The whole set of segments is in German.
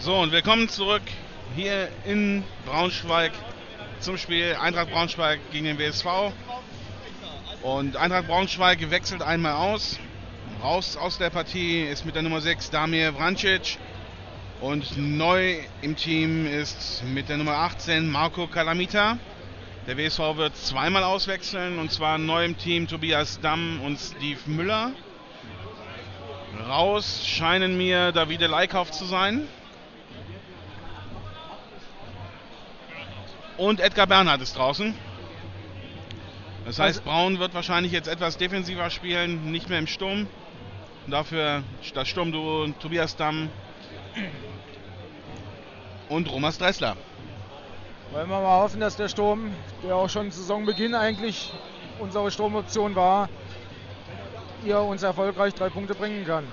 So, und willkommen zurück hier in Braunschweig zum Spiel Eintracht Braunschweig gegen den WSV. Und Eintracht Braunschweig wechselt einmal aus. Raus aus der Partie ist mit der Nummer 6 Damir Vrancic. Und neu im Team ist mit der Nummer 18 Marco Calamita. Der WSV wird zweimal auswechseln, und zwar neu im Team Tobias Damm und Steve Müller. Raus scheinen mir Davide Leikauf zu sein. Und Edgar Bernhard ist draußen. Das heißt, Braun wird wahrscheinlich jetzt etwas defensiver spielen, nicht mehr im Sturm. Dafür das Sturmduo Tobias Damm und Romas Dressler. Wollen wir mal hoffen, dass der Sturm, der auch schon Saisonbeginn eigentlich unsere Sturmoption war, hier uns erfolgreich 3 Punkte bringen kann.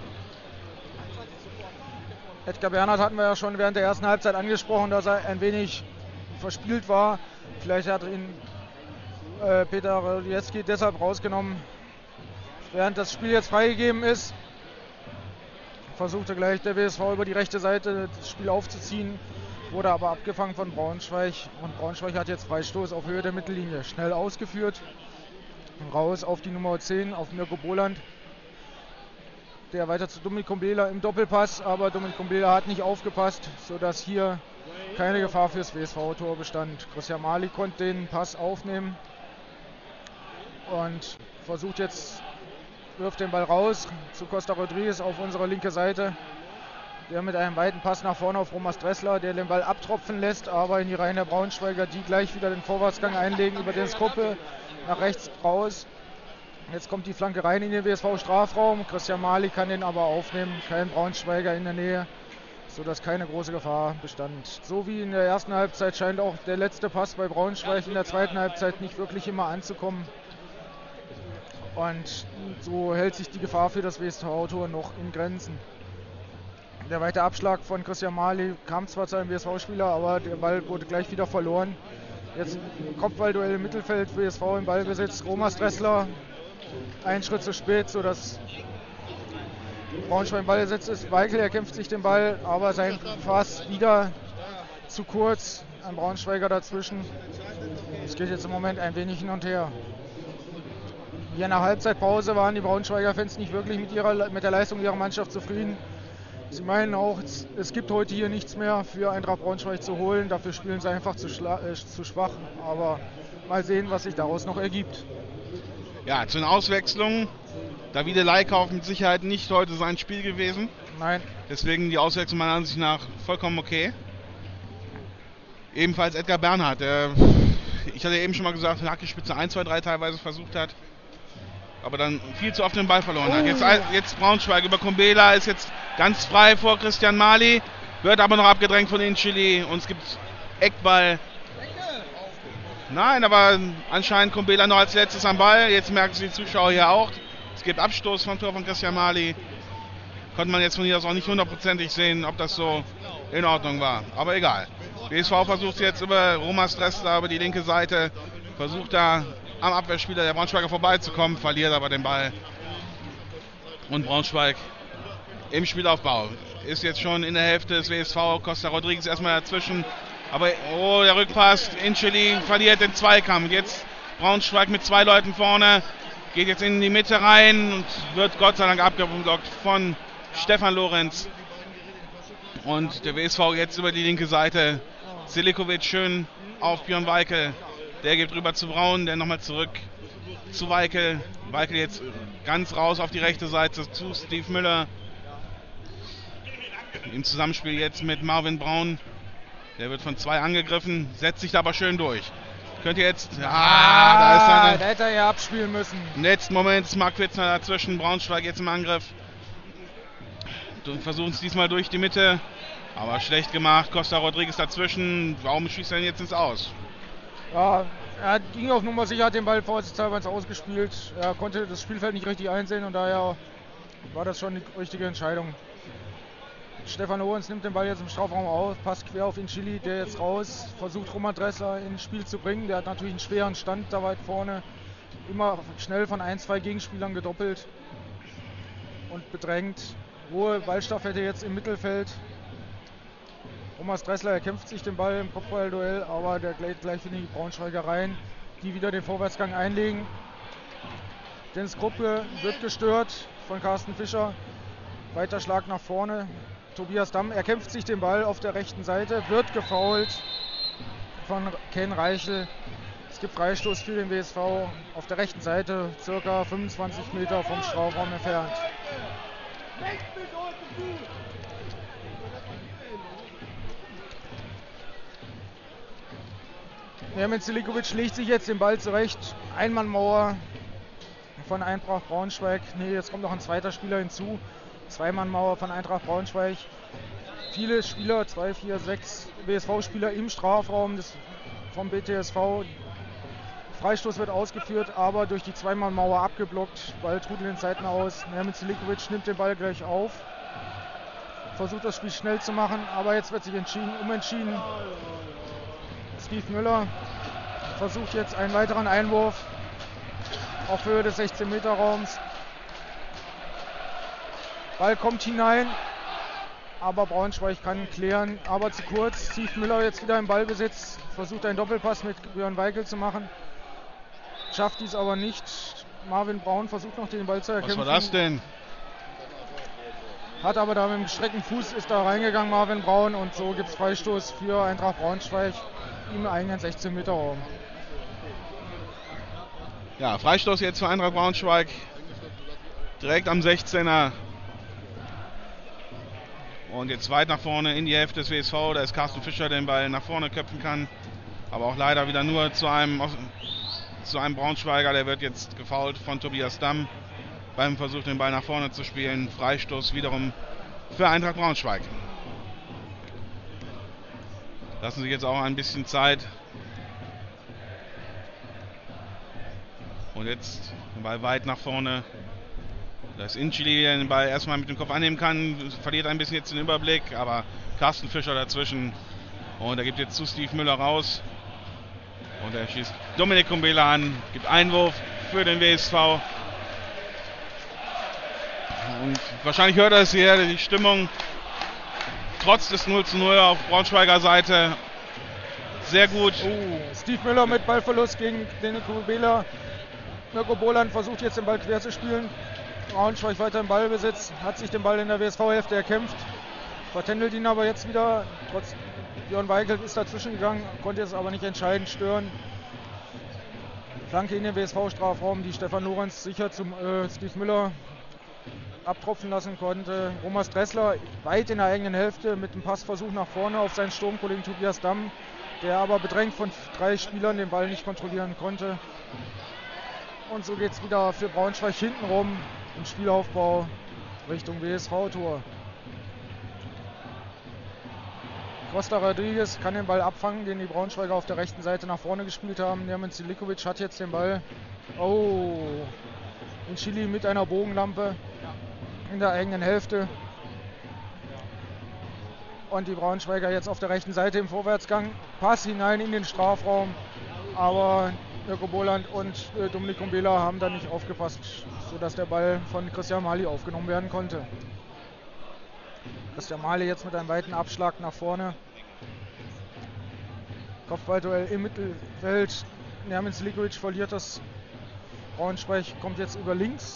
Edgar Bernhard hatten wir ja schon während der ersten Halbzeit angesprochen, dass er ein wenig verspielt war. Vielleicht hat ihn Peter Radziecki deshalb rausgenommen. Während das Spiel jetzt freigegeben ist, versuchte gleich der WSV über die rechte Seite das Spiel aufzuziehen, wurde aber abgefangen von Braunschweig. Und Braunschweig hat jetzt Freistoß auf Höhe der Mittellinie schnell ausgeführt. Raus auf die Nummer 10, auf Mirko Boland. Der weiter zu Dominik Kumbela im Doppelpass, aber Dominik Kumbela hat nicht aufgepasst, sodass hier keine Gefahr fürs WSV-Tor bestand. Christian Mali konnte den Pass aufnehmen und versucht jetzt, wirft den Ball raus zu Costa Rodriguez auf unsere linke Seite. Der mit einem weiten Pass nach vorne auf Romas Dressler, der den Ball abtropfen lässt, aber in die Reihen der Braunschweiger, die gleich wieder den Vorwärtsgang einlegen über den Skuppe nach rechts raus. Jetzt kommt die Flanke rein in den WSV-Strafraum. Christian Mali kann den aber aufnehmen, kein Braunschweiger in der Nähe, sodass keine große Gefahr bestand. So wie in der ersten Halbzeit scheint auch der letzte Pass bei Braunschweig in der zweiten Halbzeit nicht wirklich immer anzukommen. Und so hält sich die Gefahr für das WSV-Tor noch in Grenzen. Der weite Abschlag von Christian Mali kam zwar zu einem WSV-Spieler, aber der Ball wurde gleich wieder verloren. Jetzt Kopfballduell im Mittelfeld, WSV im Ballbesitz, Romas Dressler einen Schritt zu spät, sodass Braunschweig im Ballbesitz ist. Weichel erkämpft sich den Ball, aber sein Pass wieder zu kurz, ein Braunschweiger dazwischen. Es geht jetzt im Moment ein wenig hin und her. Hier in der Halbzeitpause waren die Braunschweiger Fans nicht wirklich mit der Leistung ihrer Mannschaft zufrieden. Sie meinen auch, es gibt heute hier nichts mehr für Eintracht Braunschweig zu holen. Dafür spielen sie einfach zu schwach. Aber mal sehen, was sich daraus noch ergibt. Ja, zu den Auswechslungen. Davide Leikauf mit Sicherheit nicht heute sein Spiel gewesen. Nein. Deswegen die Auswechslung meiner Ansicht nach vollkommen okay. Ebenfalls Edgar Bernhard, der, ich hatte eben schon mal gesagt, Hackespitze 1, 2, 3 teilweise versucht hat, aber dann viel zu oft den Ball verloren hat. Jetzt Braunschweig über Kumbela, ist jetzt ganz frei vor Christian Mali, wird aber noch abgedrängt von den Chili und es gibt Eckball. Nein, aber anscheinend Kumbela noch als letztes am Ball. Jetzt merken sie die Zuschauer hier auch. Es gibt Abstoß vom Tor von Christian Mali. Konnte man jetzt von hier aus auch nicht hundertprozentig sehen, ob das so in Ordnung war. Aber egal. BSV versucht jetzt über Romas Dressler, über die linke Seite, versucht da am Abwehrspieler der Braunschweiger vorbeizukommen, verliert aber den Ball. Und Braunschweig im Spielaufbau ist jetzt schon in der Hälfte des WSV. Costa Rodriguez erstmal dazwischen. Aber der Rückpass, Inceli verliert den Zweikampf. Jetzt Braunschweig mit 2 Leuten vorne. Geht jetzt in die Mitte rein und wird Gott sei Dank abgeblockt von Stefan Lorenz. Und der WSV jetzt über die linke Seite. Silikovic schön auf Björn Weichel. Der geht rüber zu Braun, der nochmal zurück zu Weichel. Weichel jetzt ganz raus auf die rechte Seite zu Steve Müller. Im Zusammenspiel jetzt mit Marvin Braun. Der wird von 2 angegriffen, setzt sich da aber schön durch. Könnt ihr jetzt... da hätte er ja abspielen müssen. Im letzten Moment ist Marc Witzner dazwischen, Braunschweig jetzt im Angriff. Versuchen es diesmal durch die Mitte, aber schlecht gemacht. Costa Rodriguez dazwischen, warum schießt er denn jetzt ins Aus? Ja, er ging auf Nummer sicher, hat den Ball vorsichtshalber ins Ausgespielt. Er konnte das Spielfeld nicht richtig einsehen und daher war das schon die richtige Entscheidung. Stefan Lorenz nimmt den Ball jetzt im Strafraum auf, passt quer auf Incili, der jetzt raus, versucht Roman Dressler ins Spiel zu bringen. Der hat natürlich einen schweren Stand da weit vorne, immer schnell von 1, 2 Gegenspielern gedoppelt und bedrängt. Hohe Ballstaffette jetzt im Mittelfeld. Thomas Dressler erkämpft sich den Ball im Kopfballduell, aber der gleich in die Braunschweiger rein, die wieder den Vorwärtsgang einlegen. Dennis Kruppe wird gestört von Carsten Fischer. Weiter Schlag nach vorne. Tobias Damm erkämpft sich den Ball auf der rechten Seite, wird gefoult von Ken Reichel. Es gibt Freistoß für den WSV auf der rechten Seite, circa 25 Meter vom Strafraum entfernt. Nermin Zilikovic legt sich jetzt den Ball zurecht. Einmannmauer von Eintracht Braunschweig. Ne, jetzt kommt noch ein zweiter Spieler hinzu. Zweimannmauer von Eintracht Braunschweig. Viele Spieler, 2, 4, 6 WSV-Spieler im Strafraum vom BTSV. Freistoß wird ausgeführt, aber durch die Zweimannmauer abgeblockt. Ball trudelt in den Seiten aus. Nermin Zilikovic nimmt den Ball gleich auf. Versucht das Spiel schnell zu machen, aber jetzt wird sich umentschieden. Steve Müller versucht jetzt einen weiteren Einwurf auf Höhe des 16-Meter-Raums. Ball kommt hinein, aber Braunschweig kann klären, aber zu kurz. Steve Müller jetzt wieder im Ballbesitz, versucht einen Doppelpass mit Björn Weigel zu machen, schafft dies aber nicht. Marvin Braun versucht noch den Ball zu erkämpfen. Was war das denn? Hat aber da mit dem gestreckten Fuß ist da reingegangen, Marvin Braun, und so gibt es Freistoß für Eintracht Braunschweig im eigenen 16-Meter-Raum. Ja, Freistoß jetzt für Eintracht Braunschweig. Direkt am 16er. Und jetzt weit nach vorne in die Hälfte des WSV. Da ist Carsten Fischer, der den Ball nach vorne köpfen kann. Aber auch leider wieder nur zu einem Braunschweiger. Der wird jetzt gefoult von Tobias Damm beim Versuch, den Ball nach vorne zu spielen. Freistoß wiederum für Eintracht Braunschweig. Lassen sich jetzt auch ein bisschen Zeit. Und jetzt den Ball weit nach vorne. Da ist Incili, der den Ball erstmal mit dem Kopf annehmen kann. Verliert ein bisschen jetzt den Überblick, aber Carsten Fischer dazwischen. Und er gibt jetzt zu Steve Müller raus. Und er schießt Dominik Kumbela an. Gibt Einwurf für den WSV. Und wahrscheinlich hört er es hier, die Stimmung trotz des 0:0 auf Braunschweiger Seite sehr gut. Steve Müller mit Ballverlust gegen den Kumbela. Mirko Boland versucht jetzt den Ball quer zu spielen. Braunschweig weiter im Ballbesitz, hat sich den Ball in der WSV-Hälfte erkämpft. Vertändelt ihn aber jetzt wieder. Trotz Björn Weigel ist dazwischen gegangen, konnte es aber nicht entscheidend stören. Flanke in den WSV-Strafraum, die Stefan Lorenz sicher zum Steve Müller abtropfen lassen konnte. Thomas Dressler weit in der eigenen Hälfte mit dem Passversuch nach vorne auf seinen Sturmkollegen Tobias Damm, der aber bedrängt von 3 Spielern den Ball nicht kontrollieren konnte. Und so geht es wieder für Braunschweig hintenrum im Spielaufbau Richtung WSV-Tor. Costa Rodriguez kann den Ball abfangen, den die Braunschweiger auf der rechten Seite nach vorne gespielt haben. Nermin Zilikovic hat jetzt den Ball. In Chili mit einer Bogenlampe in der eigenen Hälfte. Und die Braunschweiger jetzt auf der rechten Seite im Vorwärtsgang. Pass hinein in den Strafraum, aber Mirko Boland und Dominik Kumbela haben da nicht aufgepasst, sodass der Ball von Christian Mali aufgenommen werden konnte. Christian Mali jetzt mit einem weiten Abschlag nach vorne. Kopfballduell im Mittelfeld. Nermin Zilikovic verliert das. Braunschweig kommt jetzt über links.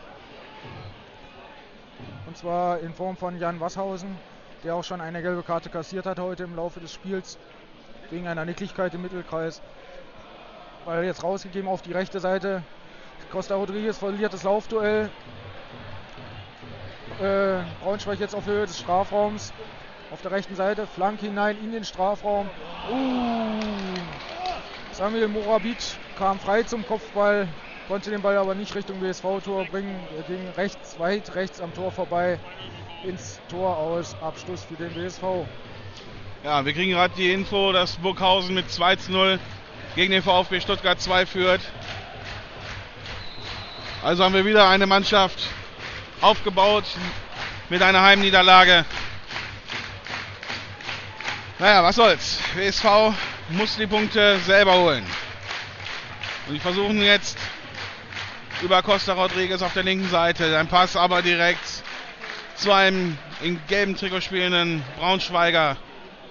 Und zwar in Form von Jan Wasshausen, der auch schon eine gelbe Karte kassiert hat heute im Laufe des Spiels. Wegen einer Nicklichkeit im Mittelkreis. Ball jetzt rausgegeben auf die rechte Seite. Costa Rodriguez verliert das Laufduell. Braunschweig jetzt auf Höhe des Strafraums. Auf der rechten Seite. Flanke hinein in den Strafraum. Samuel Morabic kam frei zum Kopfball. Konnte den Ball aber nicht Richtung WSV-Tor bringen. Er ging weit rechts am Tor vorbei. Ins Tor aus. Abschluss für den WSV. Ja, wir kriegen gerade die Info, dass Burghausen mit 2:0 gegen den VfB Stuttgart 2 führt. Also haben wir wieder eine Mannschaft aufgebaut mit einer Heimniederlage. Naja, was soll's. WSV muss die Punkte selber holen. Und die versuchen jetzt über Costa Rodriguez auf der linken Seite. Ein Pass aber direkt zu einem in gelbem Trikot spielenden Braunschweiger.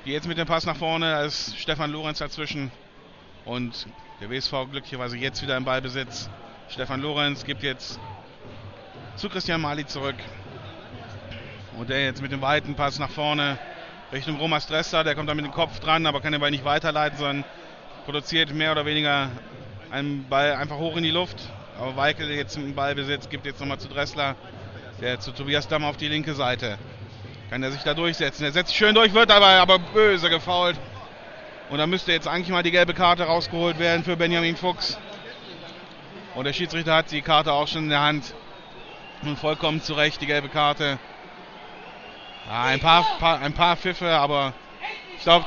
Die jetzt mit dem Pass nach vorne, da ist Stefan Lorenz dazwischen. Und der WSV glücklicherweise jetzt wieder im Ballbesitz. Stefan Lorenz gibt jetzt zu Christian Mali zurück. Und der jetzt mit dem weiten Pass nach vorne Richtung Romas Dressler. Der kommt da mit dem Kopf dran, aber kann den Ball nicht weiterleiten, sondern produziert mehr oder weniger einen Ball einfach hoch in die Luft. Aber Weikel jetzt im Ballbesitz, gibt jetzt nochmal zu Dressler. Der zu Tobias Damm auf die linke Seite. Kann er sich da durchsetzen. Er setzt sich schön durch, wird dabei aber böse gefoult. Und da müsste jetzt eigentlich mal die gelbe Karte rausgeholt werden für Benjamin Fuchs. Und der Schiedsrichter hat die Karte auch schon in der Hand. Und vollkommen zu Recht die gelbe Karte. Ja, ein paar Pfiffe, aber ich glaube,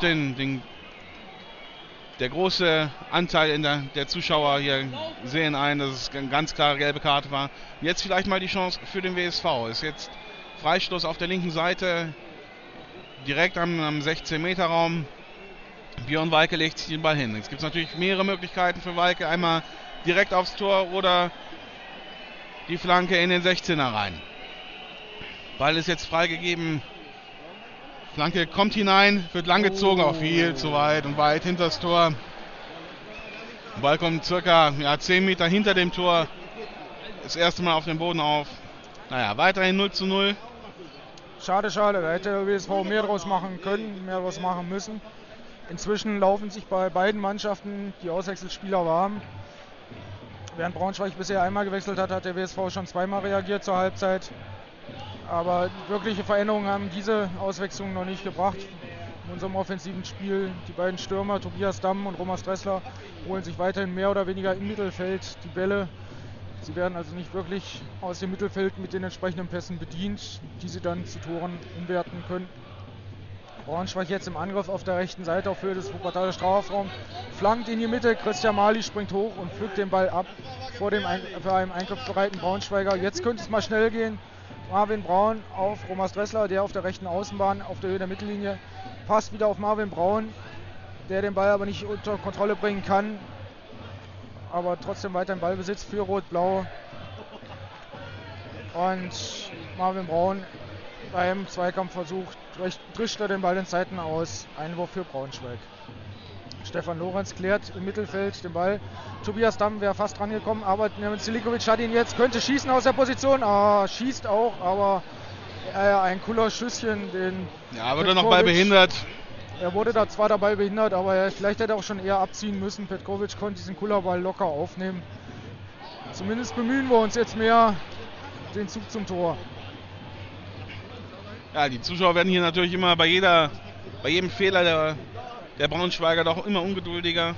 der große Anteil der Zuschauer hier sehen ein, dass es eine ganz klare gelbe Karte war. Jetzt vielleicht mal die Chance für den WSV. Ist jetzt Freistoß auf der linken Seite, direkt am 16-Meter-Raum. Björn Weike legt sich den Ball hin. Jetzt gibt es natürlich mehrere Möglichkeiten für Weike. Einmal direkt aufs Tor oder die Flanke in den 16er rein. Ball ist jetzt freigegeben. Flanke kommt hinein, wird langgezogen, auch viel zu weit und weit hinter das Tor. Der Ball kommt circa 10 Meter hinter dem Tor. Das erste Mal auf dem Boden auf. Naja, weiterhin 0:0. Schade, schade. Da hätte der WSV mehr draus machen können, mehr draus machen müssen. Inzwischen laufen sich bei beiden Mannschaften die Auswechselspieler warm. Während Braunschweig bisher einmal gewechselt hat, hat der WSV schon zweimal reagiert zur Halbzeit. Aber wirkliche Veränderungen haben diese Auswechslungen noch nicht gebracht. In unserem offensiven Spiel, die beiden Stürmer, Tobias Damm und Romas Dressler, holen sich weiterhin mehr oder weniger im Mittelfeld die Bälle. Sie werden also nicht wirklich aus dem Mittelfeld mit den entsprechenden Pässen bedient, die sie dann zu Toren umwerten können. Braunschweig jetzt im Angriff auf der rechten Seite auf Höhe des Wuppertaler Strafraums. Flankt in die Mitte, Christian Mali springt hoch und pflückt den Ball ab für einen eingriffsbereiten Braunschweiger. Jetzt könnte es mal schnell gehen. Marvin Braun auf Romas Dressler, der auf der rechten Außenbahn auf der Höhe der Mittellinie. Passt wieder auf Marvin Braun, der den Ball aber nicht unter Kontrolle bringen kann. Aber trotzdem weiter im Ballbesitz für Rot-Blau. Und Marvin Braun beim Zweikampfversuch drischt er den Ball in Zeiten aus. Einwurf für Braunschweig. Stefan Lorenz klärt im Mittelfeld den Ball. Tobias Damm wäre fast rangekommen, aber Zelikovic hat ihn jetzt, könnte schießen aus der Position. Schießt auch, aber ein cooler Schüsschen. Ja, wurde noch behindert. Er wurde da zwar dabei behindert, aber vielleicht hätte er auch schon eher abziehen müssen. Petkovic konnte diesen Kullerball locker aufnehmen. Zumindest bemühen wir uns jetzt mehr den Zug zum Tor. Ja, die Zuschauer werden hier natürlich immer bei jedem Fehler der Braunschweiger doch immer ungeduldiger.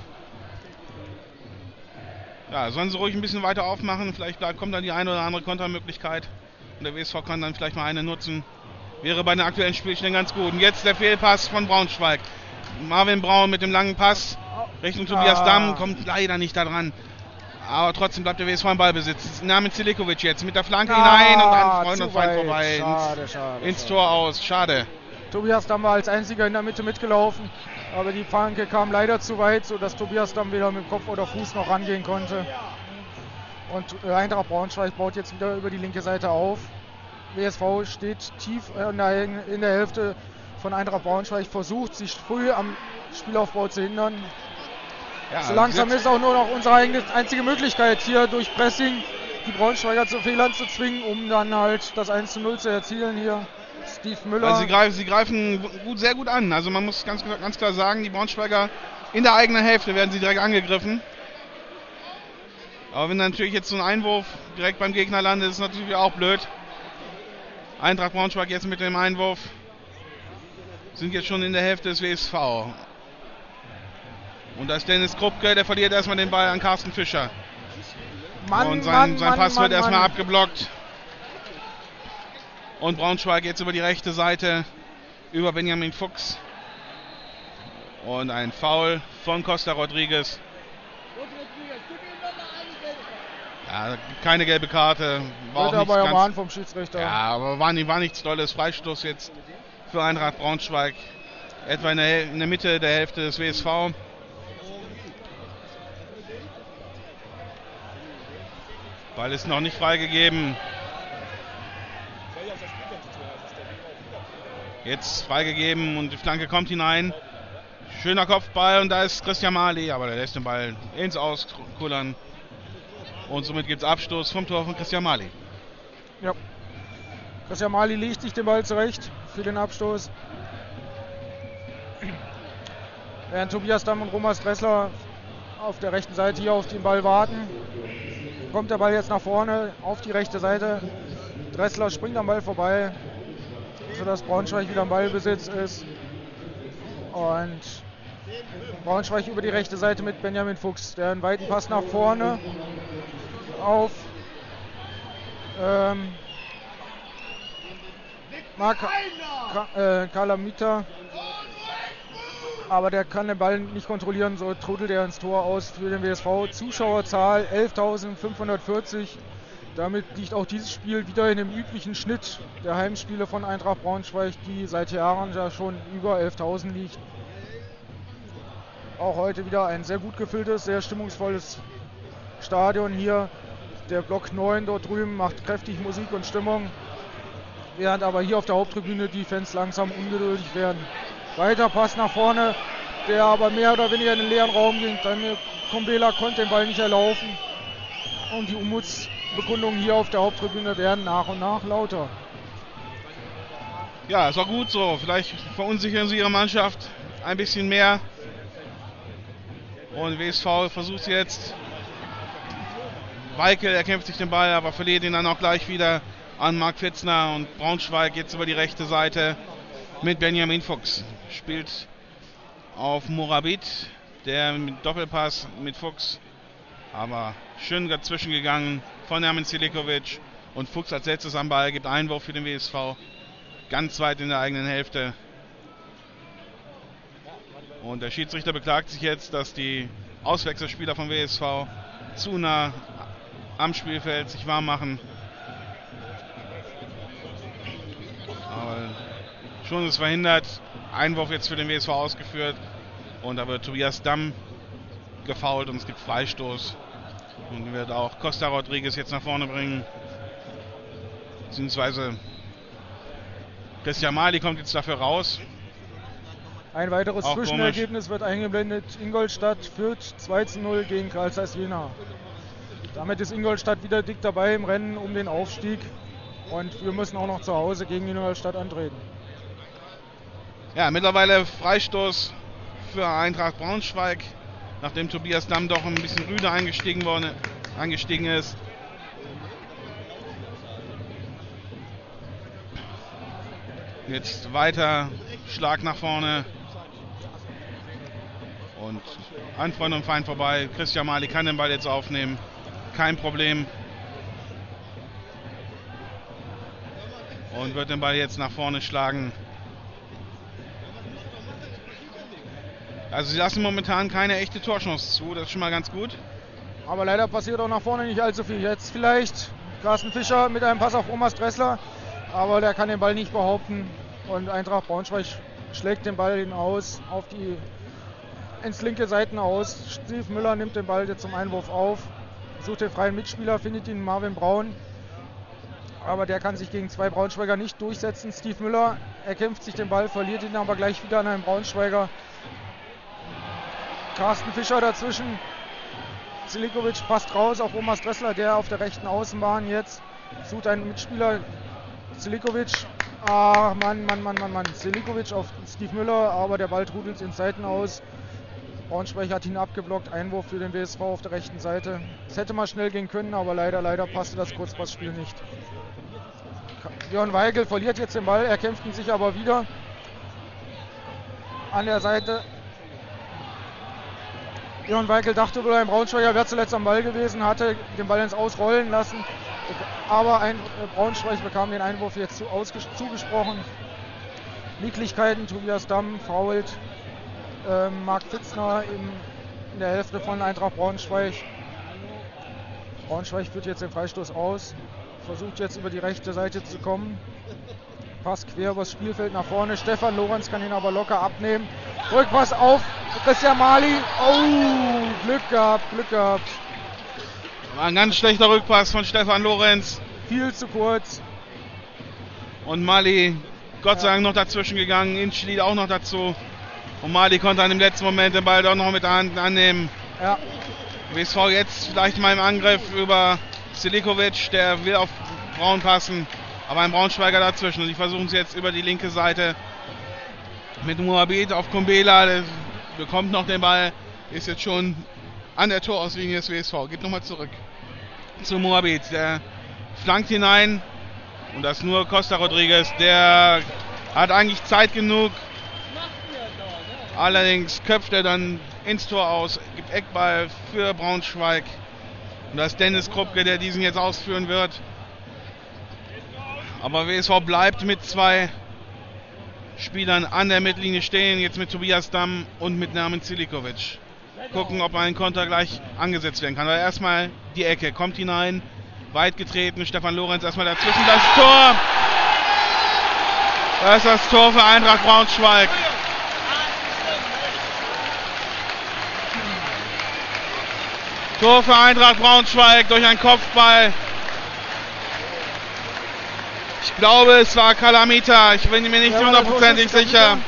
Ja, sollen sie ruhig ein bisschen weiter aufmachen. Vielleicht kommt dann die eine oder andere Kontermöglichkeit. Und der WSV kann dann vielleicht mal eine nutzen. Wäre bei den aktuellen Spielständen ganz gut. Und jetzt der Fehlpass von Braunschweig. Marvin Braun mit dem langen Pass Richtung Tobias Damm, kommt leider nicht da dran. Aber trotzdem bleibt der WSV im Ballbesitz. Namen Zelikovic jetzt mit der Flanke hinein und an Freund und Feind vorbei. Ins Tor aus. Schade. Tobias Damm war als einziger in der Mitte mitgelaufen. Aber die Flanke kam leider zu weit, sodass Tobias Damm weder mit Kopf oder Fuß noch rangehen konnte. Und Eintracht Braunschweig baut jetzt wieder über die linke Seite auf. WSV steht tief in der Hälfte von Eintracht Braunschweig, versucht sich früh am Spielaufbau zu hindern. Ja, so langsam ist auch nur noch unsere einzige Möglichkeit, hier durch Pressing die Braunschweiger zu Fehlern zu zwingen, um dann halt das 1:0 zu erzielen hier. Steve Müller. Also sie greifen sehr gut an. Also man muss ganz klar sagen, die Braunschweiger in der eigenen Hälfte werden sie direkt angegriffen. Aber wenn natürlich jetzt so ein Einwurf direkt beim Gegner landet, ist es natürlich auch blöd. Eintracht Braunschweig jetzt mit dem Einwurf sind jetzt schon in der Hälfte des WSV. Und da ist Dennis Krupke, der verliert erstmal den Ball an Carsten Fischer. Und sein Pass wird erstmal abgeblockt. Und Braunschweig jetzt über die rechte Seite über Benjamin Fuchs. Und ein Foul von Costa Rodriguez. Ja, keine gelbe Karte. War auch aber ermahnt vom Schiedsrichter. Ja, aber war nichts Tolles. Freistoß jetzt für Eintracht Braunschweig. Etwa in der Mitte der Hälfte des WSV. Ball ist noch nicht freigegeben. Jetzt freigegeben und die Flanke kommt hinein. Schöner Kopfball und da ist Christian Mali, aber der lässt den Ball ins Auskullern. Und somit gibt es Abstoß vom Tor von Christian Mali. Ja. Christian Mali legt sich den Ball zurecht für den Abstoß. Während Tobias Damm und Romas Dressler auf der rechten Seite hier auf den Ball warten, kommt der Ball jetzt nach vorne auf die rechte Seite. Dressler springt am Ball vorbei, sodass Braunschweig wieder im Ballbesitz ist. Und Braunschweig über die rechte Seite mit Benjamin Fuchs, der einen weiten Pass nach vorne auf Marc Kalamita. Aber der kann den Ball nicht kontrollieren, so trudelt er ins Tor aus für den WSV. Zuschauerzahl 11.540. Damit liegt auch dieses Spiel wieder in dem üblichen Schnitt der Heimspiele von Eintracht Braunschweig, die seit Jahren ja schon über 11.000 liegt. Auch heute wieder ein sehr gut gefülltes, sehr stimmungsvolles Stadion hier. Der Block 9 dort drüben macht kräftig Musik und Stimmung, während aber hier auf der Haupttribüne die Fans langsam ungeduldig werden. Weiter Pass nach vorne, der aber mehr oder weniger in den leeren Raum ging. Daniel Kombela konnte den Ball nicht erlaufen. Und die Unmutsbekundungen hier auf der Haupttribüne werden nach und nach lauter. Ja, ist auch gut so. Vielleicht verunsichern sie ihre Mannschaft ein bisschen mehr. Und WSV versucht jetzt. Weikel erkämpft sich den Ball, aber verliert ihn dann auch gleich wieder an Marc Pfitzner. Und Braunschweig jetzt über die rechte Seite mit Benjamin Fuchs. Spielt auf Morabit, der mit Doppelpass mit Fuchs, aber schön dazwischen gegangen von Ermin Silikovic. Und Fuchs als letztes am Ball, gibt Einwurf für den WSV, ganz weit in der eigenen Hälfte. Und der Schiedsrichter beklagt sich jetzt, dass die Auswechselspieler vom WSV zu nah am Spielfeld sich warm machen. Aber schon ist verhindert. Einwurf jetzt für den WSV ausgeführt. Und da wird Tobias Damm gefoult und es gibt Freistoß. Und wird auch Costa Rodriguez jetzt nach vorne bringen. Beziehungsweise Christian Mali kommt jetzt dafür raus. Ein weiteres auch Zwischenergebnis komisch. wird eingeblendet. Ingolstadt führt 2:0 gegen Carl Zeiss Jena. Damit ist Ingolstadt wieder dick dabei im Rennen um den Aufstieg. Und wir müssen auch noch zu Hause gegen Ingolstadt antreten. Ja, mittlerweile Freistoß für Eintracht Braunschweig, nachdem Tobias Damm doch ein bisschen rüde eingestiegen ist. Jetzt weiter, Schlag nach vorne. Und an Freund und Feind vorbei. Christian Mali kann den Ball jetzt aufnehmen. Kein Problem. Und wird den Ball jetzt nach vorne schlagen. Also sie lassen momentan keine echte Torchance zu, das ist schon mal ganz gut. Aber leider passiert auch nach vorne nicht allzu viel. Jetzt vielleicht Carsten Fischer mit einem Pass auf Romas Dressler, aber der kann den Ball nicht behaupten. Und Eintracht Braunschweig schlägt den Ball aus ins linke Seiten aus. Steve Müller nimmt den Ball jetzt zum Einwurf auf, sucht den freien Mitspieler, findet ihn Marvin Braun. Aber der kann sich gegen zwei Braunschweiger nicht durchsetzen. Steve Müller erkämpft sich den Ball, verliert ihn aber gleich wieder an einen Braunschweiger. Carsten Fischer dazwischen. Silikovic passt raus auf Romas Dressler, der auf der rechten Außenbahn jetzt sucht einen Mitspieler. Silikovic, Mann. Silikovic auf Steve Müller, aber der Ball trudelt ins Seiten aus. Braunschweig hat ihn abgeblockt. Einwurf für den WSV auf der rechten Seite. Es hätte mal schnell gehen können, aber leider passte das Kurzpassspiel nicht. Björn Weigel verliert jetzt den Ball, er kämpft ihn sich aber wieder. An der Seite. Björn Weigel dachte wohl, ein Braunschweiger wäre zuletzt am Ball gewesen, hatte den Ball ins Ausrollen lassen. Aber ein Braunschweig bekam den Einwurf jetzt zugesprochen. Nicklichkeiten, Tobias Damm fault. Marc Pfitzner in der Hälfte von Eintracht Braunschweig. Braunschweig führt jetzt den Freistoß aus. Versucht jetzt über die rechte Seite zu kommen. Pass quer übers Spielfeld nach vorne. Stefan Lorenz kann ihn aber locker abnehmen. Rückpass auf Christian Mali. Oh, Glück gehabt. War ein ganz schlechter Rückpass von Stefan Lorenz. Viel zu kurz. Und Mali Gott sei Dank noch dazwischen gegangen, Inchili auch noch dazu. Und Mali konnte dann im letzten Moment den Ball doch noch mit der Hand annehmen. Ja. WSV jetzt vielleicht mal im Angriff über Silikovic, der will auf Braun passen, aber ein Braunschweiger dazwischen. Und die versuchen es jetzt über die linke Seite mit Moabit auf Kumbela, der bekommt noch den Ball, ist jetzt schon an der Torauslinie des WSV, geht nochmal zurück zu Moabit, der flankt hinein und das nur Costa Rodriguez, der hat eigentlich Zeit genug, allerdings köpft er dann ins Tor aus, gibt Eckball für Braunschweig und das ist Dennis Krupke, der diesen jetzt ausführen wird. Aber WSV bleibt mit 2 Spielern an der Mittellinie stehen, jetzt mit Tobias Damm und mit Nermin Silikovic. Gucken, ob ein Konter gleich angesetzt werden kann. Aber erstmal die Ecke, kommt hinein, weit getreten, Stefan Lorenz erstmal dazwischen, das Tor! Das ist das Tor für Eintracht Braunschweig. Tor für Eintracht Braunschweig durch einen Kopfball. Ich glaube, es war Kalamita. Ich bin mir nicht hundertprozentig sicher.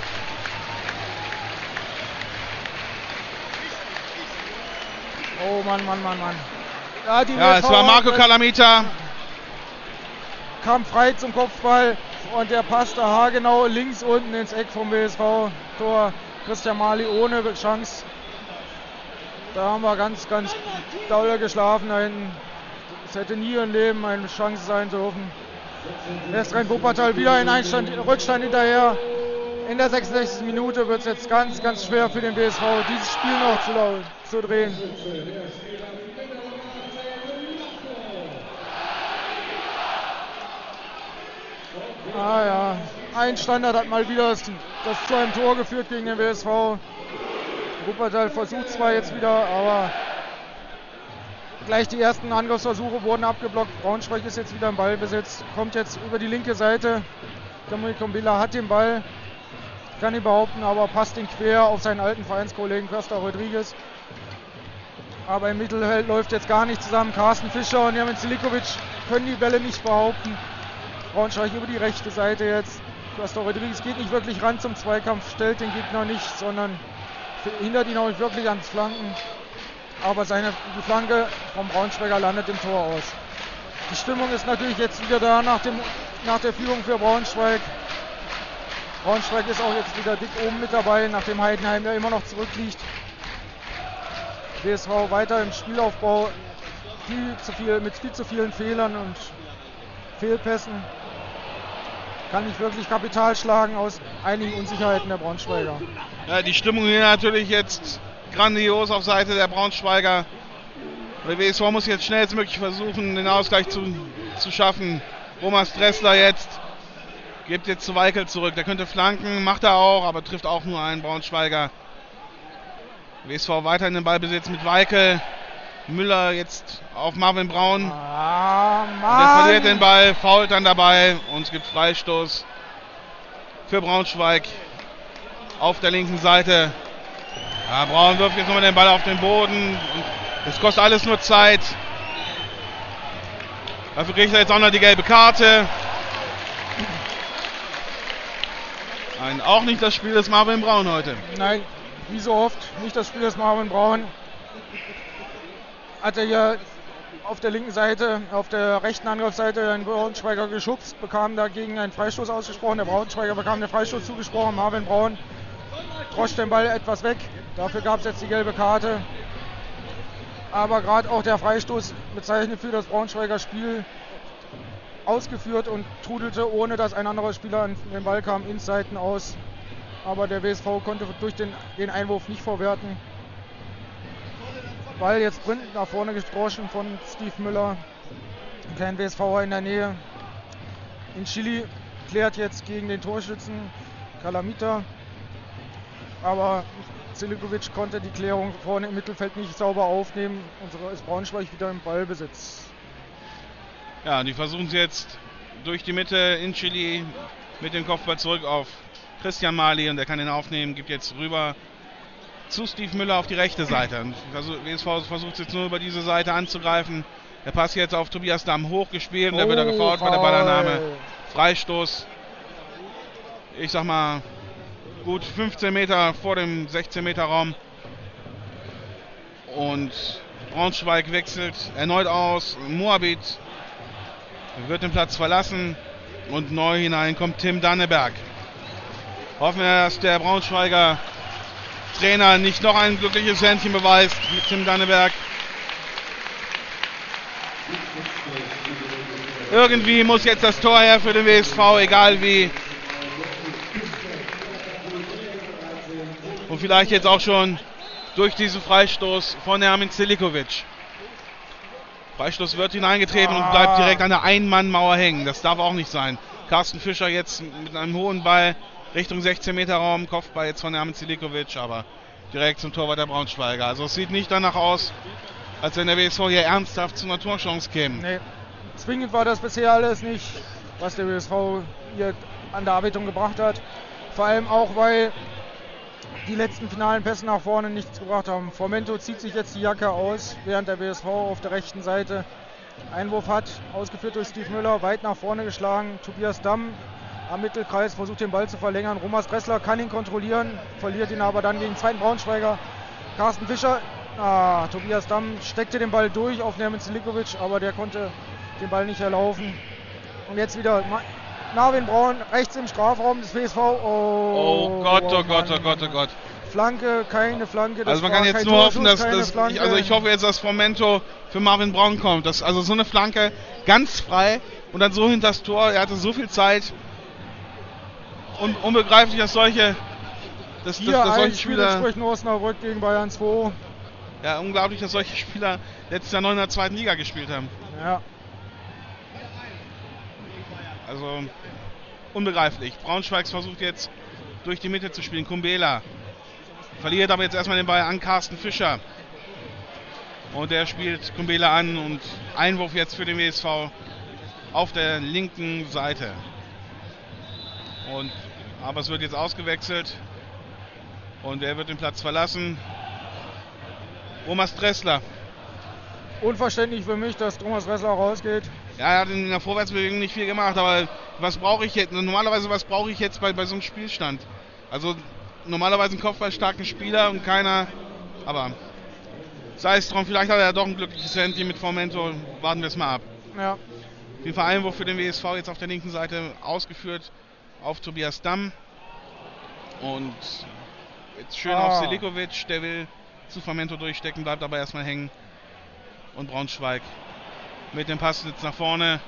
Oh Mann. Ja, es war Marco Kalamita. Kam frei zum Kopfball und der passte haargenau links unten ins Eck vom WSV-Tor. Christian Mali ohne Chance. Da haben wir ganz doll geschlafen da hinten. Es hätte nie im Leben eine Chance sein dürfen. Westrhein-Wuppertal wieder in Rückstand hinterher. In der 66. Minute wird es jetzt ganz schwer für den WSV, dieses Spiel noch zu drehen. Ah ja, ein Standard hat mal wieder das zu einem Tor geführt gegen den WSV. Wuppertal versucht zwar jetzt wieder, aber gleich die ersten Angriffsversuche wurden abgeblockt. Braunschweig ist jetzt wieder im Ballbesitz, kommt jetzt über die linke Seite. Dominik Kumbela hat den Ball, kann ihn behaupten, aber passt ihn quer auf seinen alten Vereinskollegen Costa Rodriguez. Aber im Mittelfeld läuft jetzt gar nicht zusammen. Carsten Fischer und Nermin Silikovic können die Bälle nicht behaupten. Braunschweig über die rechte Seite jetzt. Costa Rodriguez geht nicht wirklich ran zum Zweikampf, stellt den Gegner nicht, sondern hindert ihn auch nicht wirklich ans Flanken. Aber die Flanke vom Braunschweiger landet im Tor aus. Die Stimmung ist natürlich jetzt wieder da nach der Führung für Braunschweig. Braunschweig ist auch jetzt wieder dick oben mit dabei, nachdem Heidenheim ja immer noch zurückliegt. WSV weiter im Spielaufbau, mit viel zu vielen Fehlern und Fehlpässen. Kann nicht wirklich Kapital schlagen aus einigen Unsicherheiten der Braunschweiger. Ja, die Stimmung hier natürlich jetzt grandios auf Seite der Braunschweiger. Der WSV muss jetzt schnellstmöglich versuchen, den Ausgleich zu schaffen. Thomas Dressler jetzt gibt jetzt zu Weikel zurück. Der könnte flanken, macht er auch, aber trifft auch nur einen Braunschweiger. WSV weiter in den Ballbesitz mit Weikel. Müller jetzt auf Marvin Braun. Der verliert den Ball, fault dann dabei und es gibt Freistoß für Braunschweig auf der linken Seite. Ja, Braun wirft jetzt nochmal den Ball auf den Boden. Es kostet alles nur Zeit. Dafür kriegt er jetzt auch noch die gelbe Karte. Auch nicht das Spiel des Marvin Braun heute. Nein, wie so oft nicht das Spiel des Marvin Braun. Hat er hier auf der linken Seite, auf der rechten Angriffsseite einen Braunschweiger geschubst, bekam dagegen einen Freistoß ausgesprochen. Der Braunschweiger bekam den Freistoß zugesprochen. Marvin Braun droscht den Ball etwas weg. Dafür gab es jetzt die gelbe Karte. Aber gerade auch der Freistoß bezeichnet für das Braunschweiger Spiel ausgeführt und trudelte, ohne dass ein anderer Spieler an den Ball kam, ins Seiten aus. Aber der WSV konnte durch den Einwurf nicht vorwerten. Ball jetzt sprintend nach vorne gedroschen von Steve Müller. Kein WSVer in der Nähe. Inchili klärt jetzt gegen den Torschützen Kalamita. Aber Silikovic konnte die Klärung vorne im Mittelfeld nicht sauber aufnehmen. Und so ist Braunschweig wieder im Ballbesitz. Ja, die versuchen es jetzt durch die Mitte. Inchili mit dem Kopfball zurück auf Christian Mali und der kann ihn aufnehmen, gibt jetzt rüber zu Steve Müller auf die rechte Seite. Und WSV versucht jetzt nur über diese Seite anzugreifen. Der Pass jetzt auf Tobias Damm hochgespielt und der wird gefault bei der Ballannahme. Freistoß ich sag mal, gut 15 Meter vor dem 16-Meter-Raum. Und Braunschweig wechselt erneut aus. Moabit wird den Platz verlassen und neu hinein kommt Tim Danneberg. Hoffen wir, dass der Braunschweiger Trainer nicht noch ein glückliches Händchen beweist mit Tim Danneberg. Irgendwie muss jetzt das Tor her für den WSV, egal wie. Und vielleicht jetzt auch schon durch diesen Freistoß von Ermin Zelikovic. Freistoß wird hineingetreten und bleibt direkt an der Ein-Mann-Mauer hängen. Das darf auch nicht sein. Carsten Fischer jetzt mit einem hohen Ball Richtung 16-Meter-Raum. Kopfball jetzt von Ermin Zelikovic, aber direkt zum Torwart der Braunschweiger. Also es sieht nicht danach aus, als wenn der WSV hier ernsthaft zu einer Torchance käme. Nee, zwingend war das bisher alles nicht, was der WSV hier an der Arbeitung gebracht hat. Vor allem auch, weil die letzten finalen Pässe nach vorne nichts gebracht haben. Formento zieht sich jetzt die Jacke aus, während der WSV auf der rechten Seite Einwurf hat, ausgeführt durch Steve Müller, weit nach vorne geschlagen. Tobias Damm am Mittelkreis versucht den Ball zu verlängern. Romas Dressler kann ihn kontrollieren, verliert ihn aber dann gegen den zweiten Braunschweiger. Carsten Fischer, Tobias Damm steckte den Ball durch auf Nermin Zelikovic, aber der konnte den Ball nicht erlaufen. Und jetzt wieder Marvin Braun rechts im Strafraum des WSV. Oh Gott, oh Gott, oh Gott, oh Gott. Flanke, keine Flanke. Also man kann jetzt nur hoffen, dass ich hoffe jetzt, dass Formento für Marvin Braun kommt. Also so eine Flanke ganz frei und dann so hinter das Tor. Er hatte so viel Zeit. Und unbegreiflich, dass solche Spieler. Spricht Osnabrück gegen Bayern 2. Ja, unglaublich, dass solche Spieler letztes Jahr noch in der zweiten Liga gespielt haben. Ja. Also unbegreiflich. Braunschweigs versucht jetzt durch die Mitte zu spielen. Kumbela verliert aber jetzt erstmal den Ball an Carsten Fischer. Und der spielt Kumbela an und Einwurf jetzt für den WSV auf der linken Seite. Aber es wird jetzt ausgewechselt und er wird den Platz verlassen. Romas Dressler. Unverständlich für mich, dass Thomas Dressler rausgeht. Ja, er hat in der Vorwärtsbewegung nicht viel gemacht, aber was brauche ich jetzt? Normalerweise, was brauche ich jetzt bei so einem Spielstand? Also normalerweise ein kopfballstarken Spieler und keiner, aber sei es drum, vielleicht hat er ja doch ein glückliches Händchen mit Formento, warten wir es mal ab. Ja. Den Einwurf für den WSV jetzt auf der linken Seite ausgeführt auf Tobias Damm und jetzt schön auf Zelikovic, der will zu Formento durchstecken, bleibt aber erstmal hängen und Braunschweig mit dem Pass jetzt nach vorne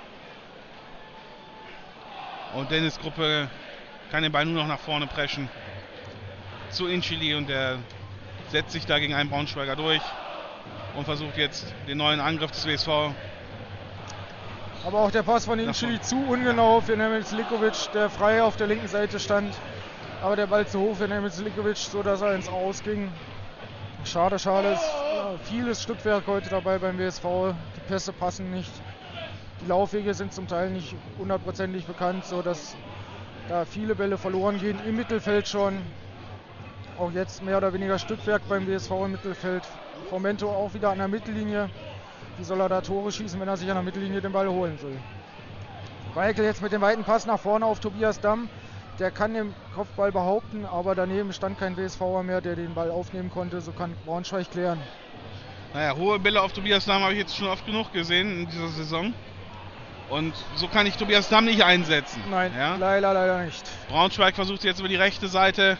und Dennis Gruppe kann den Ball nur noch nach vorne preschen zu Inchili und der setzt sich da gegen einen Braunschweiger durch und versucht jetzt den neuen Angriff des WSV. Aber auch der Pass von Inchili zu ungenau für Nermin Zelikovic, der frei auf der linken Seite stand. Aber der Ball zu hoch für Nermin Zelikovic, so dass er ins Ausging. Schade, schade. Ist vieles Stückwerk heute dabei beim WSV. Die Pässe passen nicht. Die Laufwege sind zum Teil nicht hundertprozentig bekannt, so dass da viele Bälle verloren gehen. Im Mittelfeld schon. Auch jetzt mehr oder weniger Stückwerk beim WSV im Mittelfeld. Formento auch wieder an der Mittellinie. Wie soll er da Tore schießen, wenn er sich an der Mittellinie den Ball holen will? Weikel jetzt mit dem weiten Pass nach vorne auf Tobias Damm. Der kann den Kopfball behaupten, aber daneben stand kein WSVer mehr, der den Ball aufnehmen konnte. So kann Braunschweig klären. Naja, hohe Bälle auf Tobias Damm habe ich jetzt schon oft genug gesehen in dieser Saison. Und so kann ich Tobias Damm nicht einsetzen. Nein, ja? Leider nicht. Braunschweig versucht jetzt über die rechte Seite.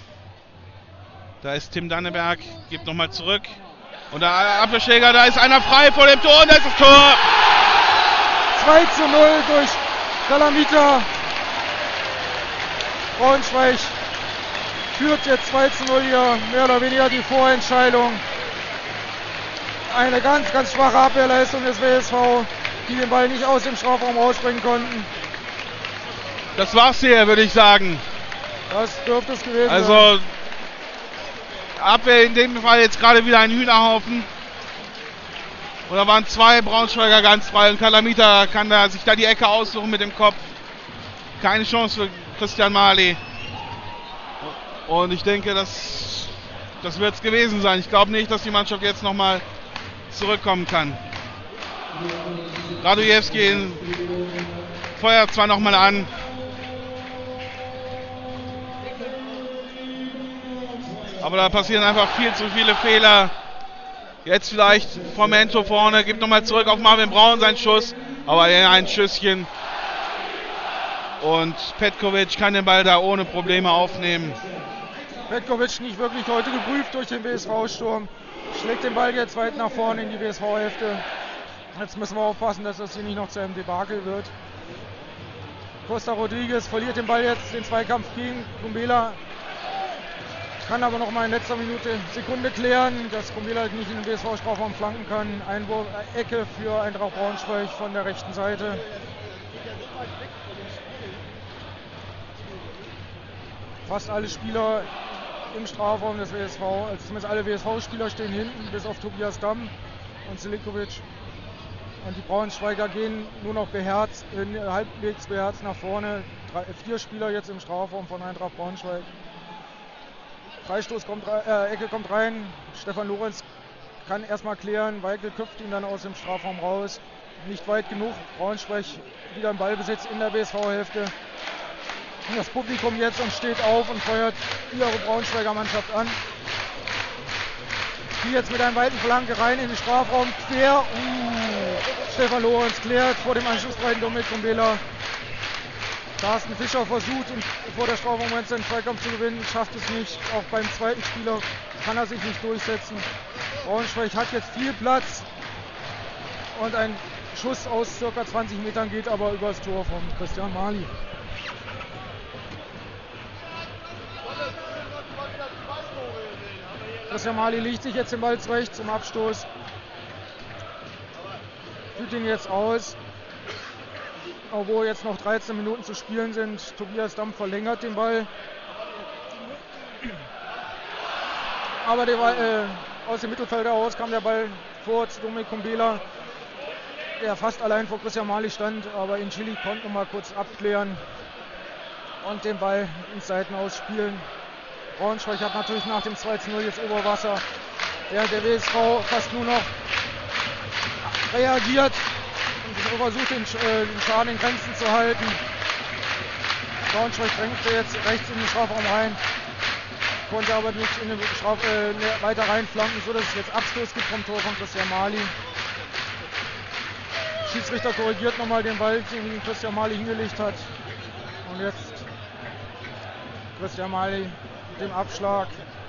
Da ist Tim Danneberg, gibt nochmal zurück. Und der Abwehrschläger, da ist einer frei vor dem Tor und das ist das Tor. 2:0 durch Kalamita. Braunschweig führt jetzt 2:0 hier, mehr oder weniger die Vorentscheidung. Eine ganz, ganz schwache Abwehrleistung des WSV, die den Ball nicht aus dem Strafraum rausbringen konnten. Das war's hier, würde ich sagen. Das dürfte es gewesen sein. Also Abwehr in dem Fall jetzt gerade wieder ein Hühnerhaufen. Und da waren zwei Braunschweiger ganz frei und Kalamita kann sich da die Ecke aussuchen mit dem Kopf. Keine Chance für Christian Marley. Und ich denke, das wird es gewesen sein. Ich glaube nicht, dass die Mannschaft jetzt nochmal zurückkommen kann. Radujewski feuert zwar nochmal an, Aber da passieren einfach viel zu viele Fehler. Jetzt vielleicht Formento vorne, gibt nochmal zurück auf Marvin Braun seinen Schuss. Aber ja, ein Schüsschen. Und Petkovic kann den Ball da ohne Probleme aufnehmen. Petkovic nicht wirklich heute geprüft durch den WSV-Sturm. Schlägt den Ball jetzt weit nach vorne in die WSV-Hälfte. Jetzt müssen wir aufpassen, dass das hier nicht noch zu einem Debakel wird. Costa Rodriguez verliert den Ball jetzt, den Zweikampf gegen Kumbela. Kann aber noch mal in letzter Sekunde klären, dass Kumbela nicht in den WSV-Strafraum flanken kann. Einwurf, Ecke für Eintracht Braunschweig von der rechten Seite. Fast alle Spieler im Strafraum des WSV, also zumindest alle WSV-Spieler stehen hinten, bis auf Tobias Damm und Selikovic. Und die Braunschweiger gehen nur noch halbwegs beherzt nach vorne. 4 Spieler jetzt im Strafraum von Eintracht Braunschweig. Freistoß Ecke kommt rein. Stefan Lorenz kann erstmal klären. Weigel köpft ihn dann aus dem Strafraum raus. Nicht weit genug. Braunschweig wieder im Ballbesitz in der BSV-Hälfte. Das Publikum jetzt und steht auf und feuert ihre Braunschweiger Mannschaft an. Die jetzt mit einer weiten Flanke rein in den Strafraum. Quer. Stefan Lorenz klärt vor dem anschlussfreien Dominik Kumbela. Carsten Fischer versucht, vor der Strafraumgrenze den Zweikampf zu gewinnen, schafft es nicht. Auch beim zweiten Spieler kann er sich nicht durchsetzen. Braunschweig hat jetzt viel Platz. Und ein Schuss aus ca. 20 Metern geht aber übers Tor von Christian Mali. Christian Mali legt sich jetzt den Ball zurecht zum Abstoß. Führt ihn jetzt aus. Obwohl jetzt noch 13 Minuten zu spielen sind. Tobias Damm verlängert den Ball. Aber aus dem Mittelfeld heraus kam der Ball vor zu Dominik Kumbela, der fast allein vor Christian Mali stand. Aber Inchili konnte noch mal kurz abklären und den Ball ins Seitenaus spielen. Braunschweig hat natürlich nach dem 2:0 jetzt Oberwasser. Der WSV fast nur noch reagiert und versucht den Schaden in Grenzen zu halten. Braunschweig drängte jetzt rechts in den Strafraum rein, konnte aber nicht in den weiter reinflanken, sodass es jetzt Abstoß gibt vom Tor von Christian Mali. Schiedsrichter korrigiert nochmal den Ball, den Christian Mali hingelegt hat. Und jetzt Christian Mali mit dem Abschlag.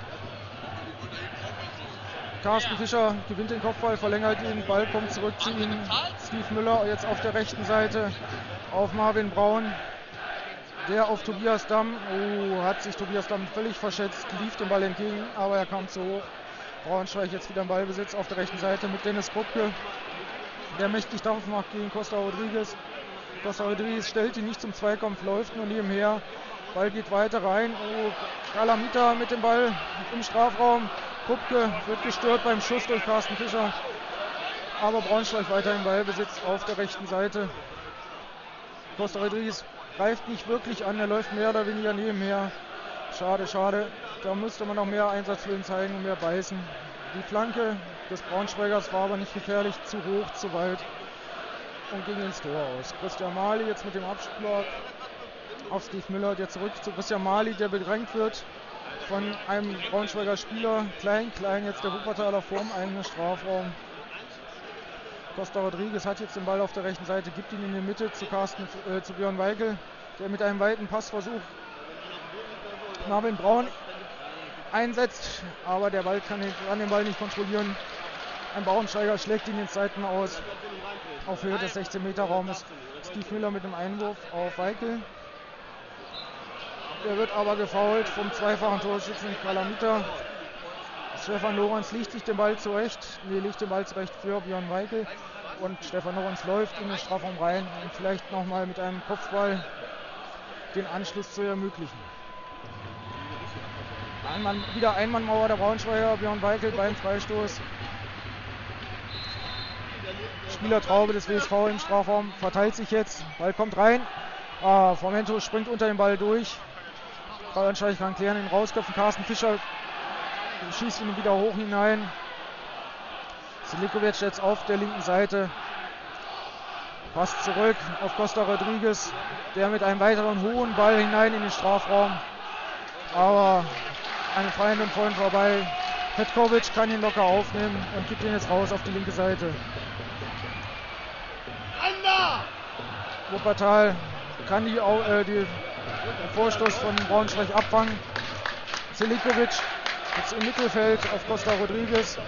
Carsten Fischer gewinnt den Kopfball, verlängert ihn, Ball kommt zurück zu ihm. Steve Müller jetzt auf der rechten Seite auf Marvin Braun. Der auf Tobias Damm. Hat sich Tobias Damm völlig verschätzt, lief dem Ball entgegen, aber er kam zu hoch. Braunschweig jetzt wieder im Ballbesitz auf der rechten Seite mit Dennis Krupke, der mächtig Dampf macht gegen Costa Rodriguez. Costa Rodriguez stellt ihn nicht zum Zweikampf, läuft nur nebenher. Ball geht weiter rein. Kalamita mit dem Ball im Strafraum. Krupke wird gestört beim Schuss durch Carsten Fischer. Aber Braunschweig weiter im Ballbesitz auf der rechten Seite. Costa Rodriguez greift nicht wirklich an, er läuft mehr oder weniger nebenher. Schade, schade. Da müsste man noch mehr Einsatzwillen zeigen und mehr beißen. Die Flanke des Braunschweigers war aber nicht gefährlich, zu hoch, zu weit und ging ins Tor aus. Christian Mali jetzt mit dem Abschlag auf Steve Müller, der zurück zu Christian Mali, der bedrängt wird von einem Braunschweiger Spieler. Klein jetzt der Wuppertaler vorm eigenen Strafraum. Costa Rodriguez hat jetzt den Ball auf der rechten Seite, gibt ihn in die Mitte zu Björn Weigel, der mit einem weiten Passversuch Marvin Braun einsetzt, aber der Ball kann den Ball nicht kontrollieren. Ein Braunschweiger schlägt ihn ins Seiten aus. Auf Höhe des 16-Meter-Raumes. Steve Müller mit dem Einwurf auf Weigel. Der wird aber gefoult vom zweifachen Torschützen Kalamita. Stefan Lorenz legt den Ball zurecht für Björn Weigel. Und Stefan Lorenz läuft in den Strafraum rein, um vielleicht nochmal mit einem Kopfball den Anschluss zu ermöglichen. Wieder Einmannmauer der Braunschweiger, Björn Weigel beim Freistoß. Spielertraube des WSV im Strafraum verteilt sich jetzt. Ball kommt rein. Formento springt unter den Ball durch. Braunschweig kann klären, ihn rausköpfen. Carsten Fischer schießt ihn wieder hoch hinein. Selikovic jetzt auf der linken Seite. Passt zurück auf Costa Rodriguez. Der mit einem weiteren hohen Ball hinein in den Strafraum. Aber einem Freien und Freund vorbei. Petkovic kann ihn locker aufnehmen und gibt ihn jetzt raus auf die linke Seite. Wuppertal kann den Vorstoß von Braunschweig abfangen. Zelikovic jetzt im Mittelfeld auf Costa Rodriguez.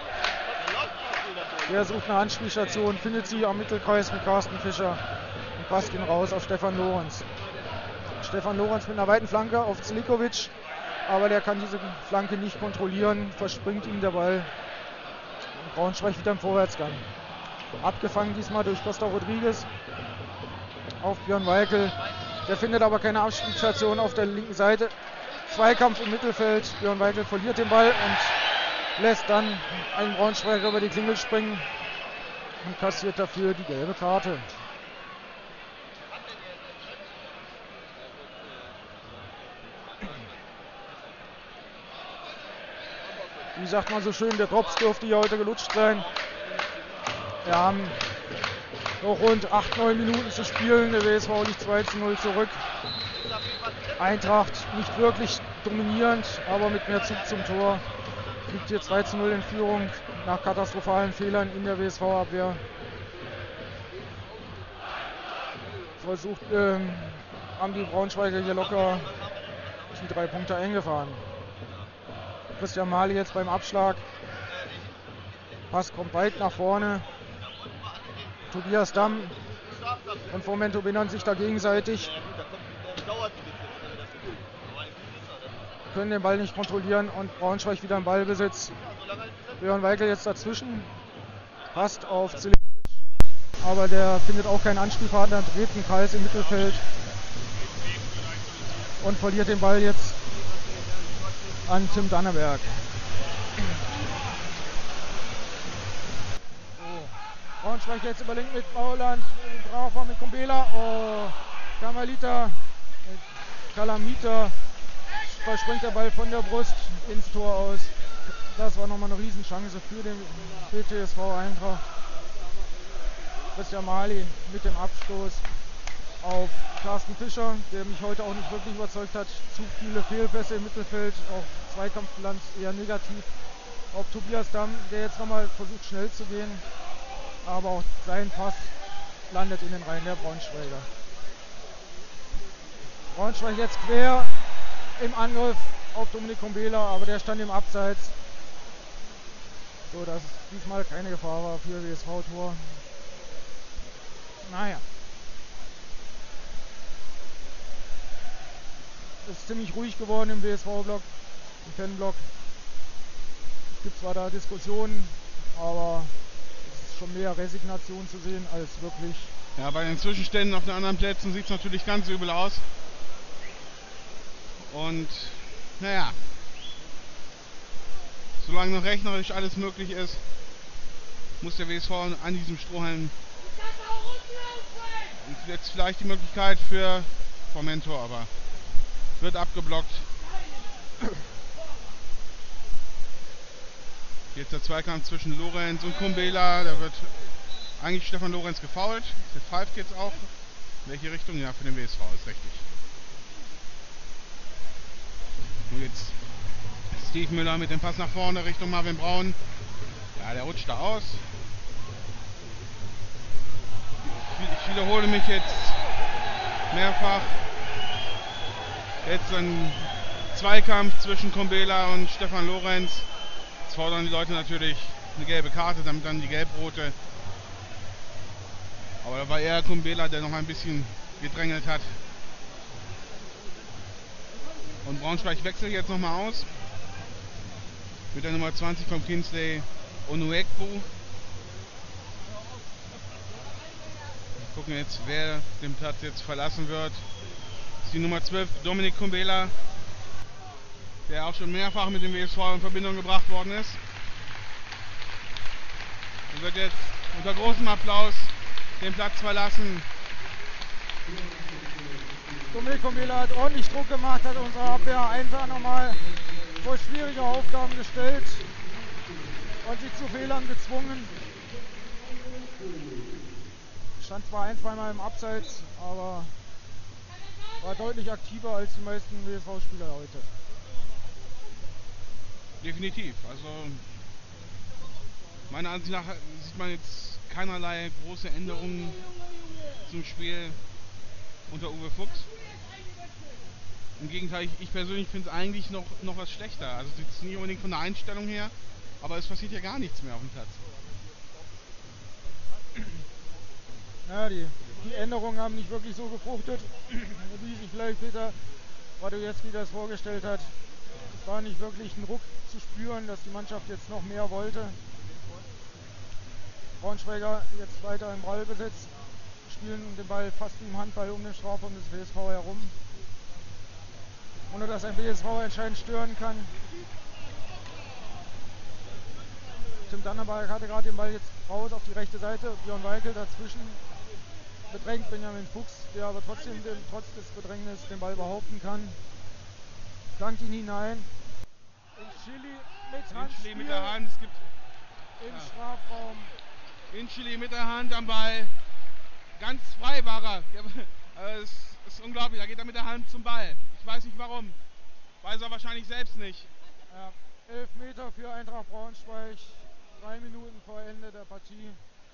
Der sucht eine Anspielstation, findet sie am Mittelkreis mit Carsten Fischer und passt ihn raus auf Stefan Lorenz. Stefan Lorenz mit einer weiten Flanke auf Zelikovic, aber der kann diese Flanke nicht kontrollieren, verspringt ihm der Ball. Und Braunschweig wieder im Vorwärtsgang. Abgefangen diesmal durch Costa Rodriguez auf Björn Weikel. Der findet aber keine Abspielstation auf der linken Seite. Zweikampf im Mittelfeld. Björn Weikel verliert den Ball und lässt dann einen Braunschweiger über die Klingel springen und kassiert dafür die gelbe Karte. Wie sagt man so schön, der Drops dürfte hier heute gelutscht sein. Wir haben noch rund 8-9 Minuten zu spielen. Der WSV liegt 2:0 zurück. Eintracht nicht wirklich dominierend, aber mit mehr Zug zum Tor. Liegt hier 2:0 in Führung nach katastrophalen Fehlern in der WSV-Abwehr. Haben die Braunschweiger hier locker die 3 Punkte eingefahren. Christian Mali jetzt beim Abschlag. Pass kommt weit nach vorne. Tobias Damm und Fomento behindern sich da gegenseitig. Können den Ball nicht kontrollieren und Braunschweig wieder im Ballbesitz. Björn Weikel jetzt dazwischen. Passt auf Zelikovic. Aber der findet auch keinen Anspielpartner. Dreht einen Kreis im Mittelfeld. Und verliert den Ball jetzt an Tim Danneberg. Braunschweig jetzt überlenkt mit Bauland, Braucher mit Kumbela, Kalamita, verspringt der Ball von der Brust ins Tor aus. Das war nochmal eine Riesenchance für den BTSV Eintracht. Christian Mali mit dem Abstoß auf Carsten Fischer, der mich heute auch nicht wirklich überzeugt hat. Zu viele Fehlpässe im Mittelfeld, auch Zweikampfbilanz eher negativ. Auf Tobias Damm, der jetzt nochmal versucht schnell zu gehen. Aber auch sein Pass landet in den Reihen der Braunschweiger. Braunschweig jetzt quer im Angriff auf Dominik Kumbela, aber der stand im Abseits. So, dass diesmal keine Gefahr war für WSV-Tor. Naja. Es ist ziemlich ruhig geworden im WSV-Block, im Fanblock. Es gibt zwar da Diskussionen, aber schon mehr Resignation zu sehen als wirklich. Ja, bei den Zwischenständen auf den anderen Plätzen sieht es natürlich ganz übel aus. Und naja, solange noch rechnerisch alles möglich ist, muss der WSV an diesem Strohhalm jetzt vielleicht die Möglichkeit für Fomento, aber wird abgeblockt. Jetzt der Zweikampf zwischen Lorenz und Kumbela. Da wird eigentlich Stefan Lorenz gefoult. Der pfeift jetzt auch. In welche Richtung? Ja, für den WSV ist richtig. Und jetzt Steve Müller mit dem Pass nach vorne Richtung Marvin Braun. Ja, der rutscht da aus. Ich wiederhole mich jetzt mehrfach. Jetzt ein Zweikampf zwischen Kumbela und Stefan Lorenz. Jetzt fordern die Leute natürlich eine gelbe Karte, damit dann die gelb-rote. Aber da war eher Kumbela, der noch ein bisschen gedrängelt hat. Und Braunschweig wechselt jetzt nochmal aus. Mit der Nummer 20 von Kingsley Onuekbu. Gucken jetzt, wer den Platz jetzt verlassen wird. Das ist die Nummer 12, Dominik Kumbela, der auch schon mehrfach mit dem WSV in Verbindung gebracht worden ist. Und wird jetzt unter großem Applaus den Platz verlassen. Dominik Kumbela hat ordentlich Druck gemacht, hat unsere Abwehr einfach nochmal vor schwierige Aufgaben gestellt und sie zu Fehlern gezwungen. Stand zwar ein, zweimal im Abseits, aber war deutlich aktiver als die meisten WSV-Spieler heute. definitiv. Also meiner Ansicht nach sieht man jetzt keinerlei große Änderungen zum Spiel unter Uwe Fuchs. Im Gegenteil, ich persönlich finde es eigentlich noch was schlechter. Also jetzt nicht unbedingt von der Einstellung her, aber es passiert ja gar nichts mehr auf dem Platz. Ja, die Änderungen haben nicht wirklich so gefruchtet, wie sich vielleicht Peter Radowiecki das vorgestellt hat. Es war nicht wirklich ein Ruck zu spüren, dass die Mannschaft jetzt noch mehr wollte. Braunschweiger jetzt weiter im Ballbesitz, spielen den Ball fast wie im Handball um den Strafraum des WSV herum, ohne dass ein WSV entscheidend stören kann. Tim Danneberg hatte gerade den Ball jetzt raus auf die rechte Seite, Björn Weikel dazwischen bedrängt Benjamin Fuchs, der aber trotzdem trotz des Bedrängnisses den Ball behaupten kann. Flankt ihn hinein. Incili mit Handspiel mit der Hand, es gibt im Strafraum. Incili mit der Hand am Ball. Ganz frei war er. Es ist unglaublich, da geht er mit der Hand zum Ball. Ich weiß nicht warum. Weiß er wahrscheinlich selbst nicht. Ja, 11 Meter für Eintracht Braunschweig. 3 Minuten vor Ende der Partie.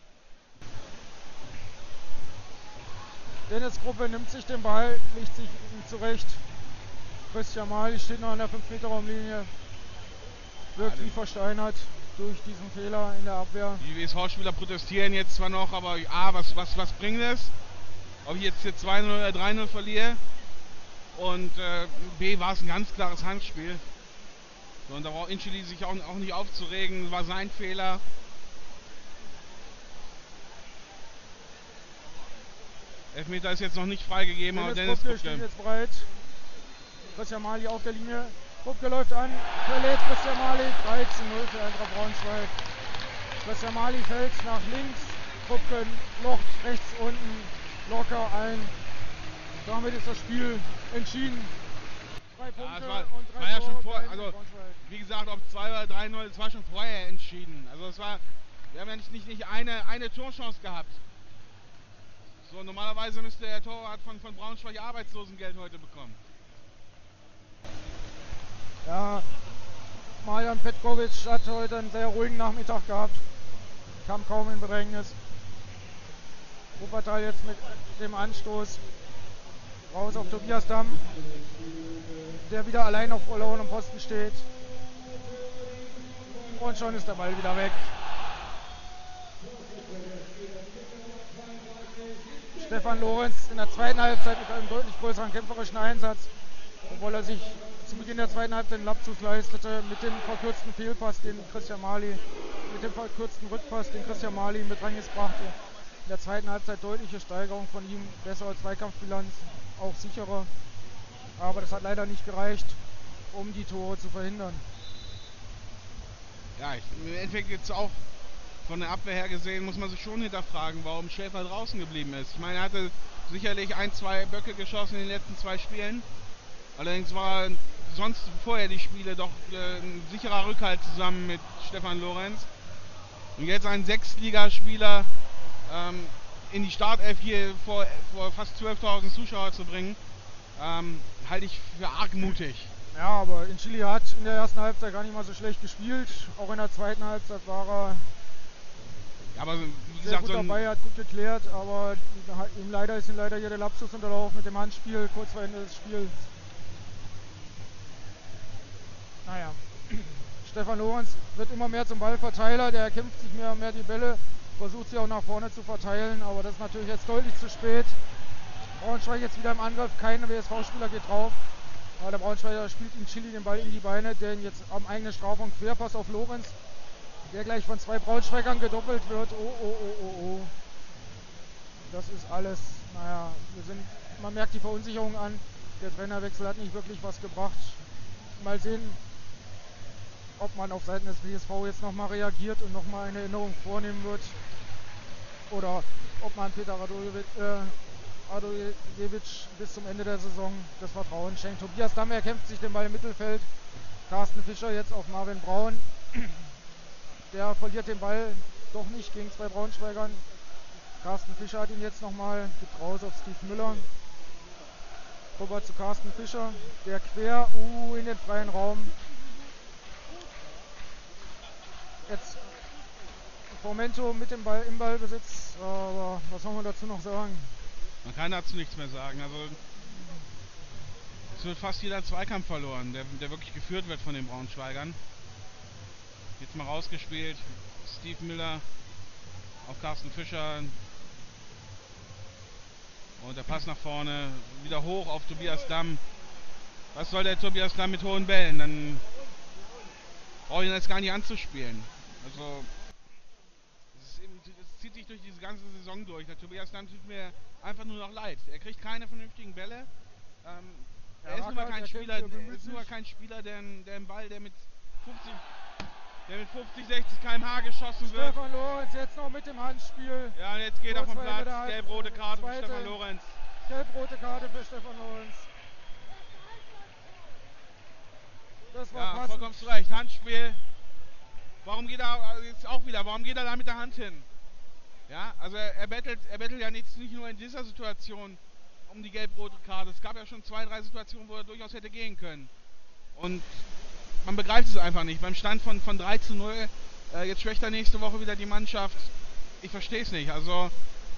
Dennis Gruppe nimmt sich den Ball, legt sich zurecht. Christian Mali steht noch an der 5-Meter-Raumlinie. Wirkt wie versteinert durch diesen Fehler in der Abwehr. Die WSV-Spieler protestieren jetzt zwar noch, aber was bringt es? Ob ich jetzt hier 2-0 oder 3-0 verliere? Und B, war es ein ganz klares Handspiel. So, und da braucht Incili sich auch nicht aufzuregen, war sein Fehler. Elfmeter ist jetzt noch nicht freigegeben, aber Dennis Krupke steht jetzt bereit. Christian Mali auf der Linie. Krupke läuft an, verlädt Christian Mali. 3-0 für Eintracht Braunschweig. Christian Mali fällt nach links. Krupke locht rechts unten locker ein. Damit ist das Spiel entschieden. 3 Punkte ja, und 3 war ja schon Tore vor, für also Braunschweig. wie gesagt, ob 2 oder 3-0, es war schon vorher entschieden. Also wir haben ja nicht eine Torchance gehabt. So, normalerweise müsste der Torwart von Braunschweig Arbeitslosengeld heute bekommen. Ja, Marian Petkovic hat heute einen sehr ruhigen Nachmittag gehabt. Kam kaum in Bedrängnis. Wuppertal jetzt mit dem Anstoß raus auf Tobias Damm, der wieder allein auf verlorenem Posten steht. Und schon ist der Ball wieder weg. Stefan Lorenz in der zweiten Halbzeit mit einem deutlich größeren kämpferischen Einsatz, obwohl er sich zu Beginn der zweiten Halbzeit einen Lapsus leistete, mit dem verkürzten Fehlpass, den Christian Mali, mit dem verkürzten Rückpass, den Christian Mali in Bedrängnis brachte. In der zweiten Halbzeit deutliche Steigerung von ihm, bessere Zweikampfbilanz, auch sicherer. Aber das hat leider nicht gereicht, um die Tore zu verhindern. Ja, im Endeffekt jetzt auch von der Abwehr her gesehen, muss man sich schon hinterfragen, warum Schäfer draußen geblieben ist. Ich meine, er hatte sicherlich 1-2 Böcke geschossen in den letzten 2 Spielen. Allerdings war sonst vorher die Spiele doch ein sicherer Rückhalt zusammen mit Stefan Lorenz. Und jetzt einen Sechstligaspieler in die Startelf hier vor fast 12.000 Zuschauer zu bringen, halte ich für arg mutig. Ja, aber Incili hat in der ersten Halbzeit gar nicht mal so schlecht gespielt. Auch in der zweiten Halbzeit war er aber wie sehr gesagt, gut dabei, hat gut geklärt, aber ihm leider hier der Lapsus unterlaufen mit dem Handspiel kurz vor Ende des Spiels. Naja, Stefan Lorenz wird immer mehr zum Ballverteiler, der erkämpft sich mehr und mehr die Bälle, versucht sie auch nach vorne zu verteilen, aber das ist natürlich jetzt deutlich zu spät. Braunschweig jetzt wieder im Angriff, keine WSV-Spieler geht drauf. Aber der Braunschweiger spielt Incili den Ball in die Beine, der ihn jetzt am eigenen Strafraum Querpass auf Lorenz, der gleich von 2 Braunschweigern gedoppelt wird. Oh. Das ist alles, naja, man merkt die Verunsicherung an. Der Trainerwechsel hat nicht wirklich was gebracht. Mal sehen, ob man auf Seiten des WSV jetzt nochmal reagiert und nochmal eine Änderung vornehmen wird. Oder ob man Peter Radojevic bis zum Ende der Saison das Vertrauen schenkt. Tobias Damm erkämpft sich den Ball im Mittelfeld. Carsten Fischer jetzt auf Marvin Braun. Der verliert den Ball doch nicht gegen 2 Braunschweigern. Carsten Fischer hat ihn jetzt nochmal, gibt raus auf Steve Müller. Rüber zu Carsten Fischer, der quer in den freien Raum jetzt Momento mit dem Ball im Ballbesitz, aber was soll man dazu noch sagen? Man kann dazu nichts mehr sagen. Also es wird fast jeder Zweikampf verloren, der wirklich geführt wird von den Braunschweigern. Jetzt mal rausgespielt. Steve Miller auf Carsten Fischer. Und der Pass nach vorne. Wieder hoch auf Tobias Damm. Was soll der Tobias Damm mit hohen Bällen? Dann brauche ich ihn jetzt gar nicht anzuspielen. Also es zieht sich durch diese ganze Saison durch. Der Tobias Damm tut mir einfach nur noch leid. Er kriegt keine vernünftigen Bälle. Er ist nun mal kein Spieler, der einen Ball, der mit 50, 60 km/h geschossen wird. Stefan Lorenz jetzt noch mit dem Handspiel. Ja, und jetzt geht er vom Platz. Gelb-rote Karte für Stefan Lorenz. Gelb-rote Karte für Stefan Lorenz. Das war passend. Vollkommen zu Recht. Handspiel. Warum geht er da mit der Hand hin? Ja, also er bettelt ja nicht nur in dieser Situation um die gelb-rote Karte. Es gab ja schon 2, 3 Situationen, wo er durchaus hätte gehen können. Und man begreift es einfach nicht. Beim Stand von 3:0, jetzt schwächt er nächste Woche wieder die Mannschaft. Ich verstehe es nicht. Also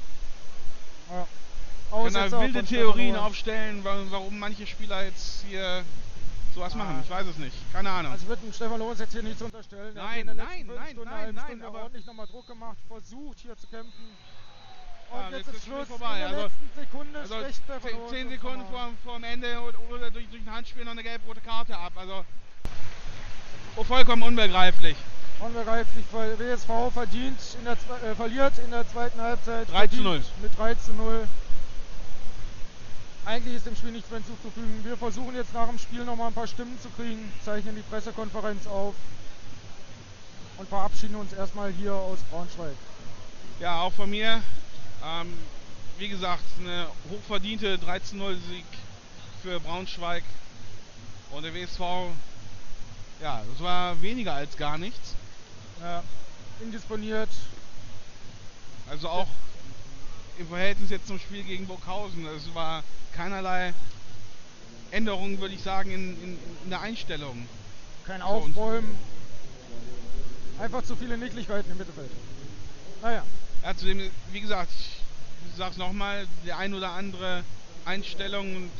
kann da wilde Theorien aufstellen, warum manche Spieler jetzt hier sowas machen. Ich weiß es nicht. Keine Ahnung. Also wird dem Stefan Lorenz jetzt hier nichts unterstellen. Nein, aber ordentlich nochmal Druck gemacht, versucht hier zu kämpfen. Und ja, jetzt ist Schluss. Vorbei. In der letzten Sekunde schwächt Stefan Lorenz 10 Sekunden vor dem Ende oder durch ein Handspiel noch eine gelb-rote Karte ab. Also vollkommen unbegreiflich. Unbegreiflich, weil WSV verliert in der zweiten Halbzeit 3:0. Mit 3:0. Eigentlich ist dem Spiel nichts mehr hinzuzufügen. Wir versuchen jetzt nach dem Spiel nochmal ein paar Stimmen zu kriegen, zeichnen die Pressekonferenz auf und verabschieden uns erstmal hier aus Braunschweig. Ja, auch von mir. Wie gesagt, eine hochverdiente 13:0-Sieg für Braunschweig. Und der WSV, ja, das war weniger als gar nichts. Ja, indisponiert. Also auch im Verhältnis jetzt zum Spiel gegen Burghausen. Es war keinerlei Änderung, würde ich sagen, in der Einstellung. Kein Aufbäumen. Einfach zu viele Nicklichkeiten im Mittelfeld. Naja. Ja, zudem, wie gesagt, ich sag's nochmal, die ein oder andere Einstellung und